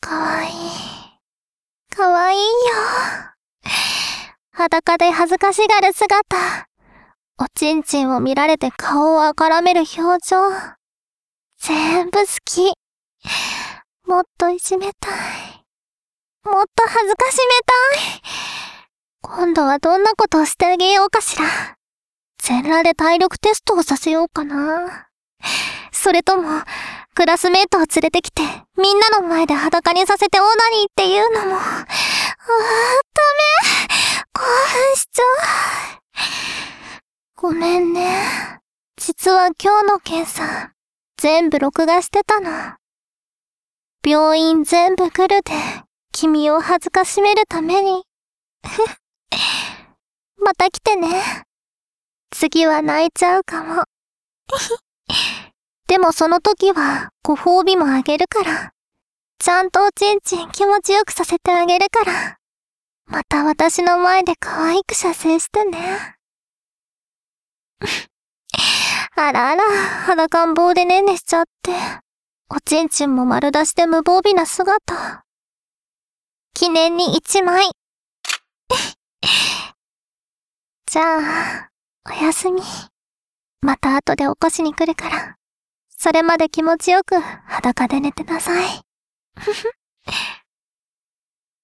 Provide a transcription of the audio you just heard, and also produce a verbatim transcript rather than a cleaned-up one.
かわいい。かわいいよ。裸で恥ずかしがる姿。おちんちんを見られて顔をあからめる表情。全部好き。もっといじめたい。もっと恥ずかしめたい。今度はどんなことをしてあげようかしら。全裸で体力テストをさせようかな。それとも、クラスメートを連れてきて、みんなの前で裸にさせてオナニーっていうのも。あー、ダメ。興奮しちゃう。ごめんね。実は今日の検査、全部録画してたの。病院全部来るで、君を恥ずかしめるために。また来てね。次は泣いちゃうかも。でもその時はご褒美もあげるから。ちゃんとおちんちん気持ちよくさせてあげるから。また私の前で可愛く射精してね。あらあら、裸ん坊でねんねしちゃって。おちんちんも丸出しで無防備な姿。記念に一枚。じゃあ、おやすみ。また後で起こしに来るから。それまで気持ちよく裸で寝てなさい。ふふ。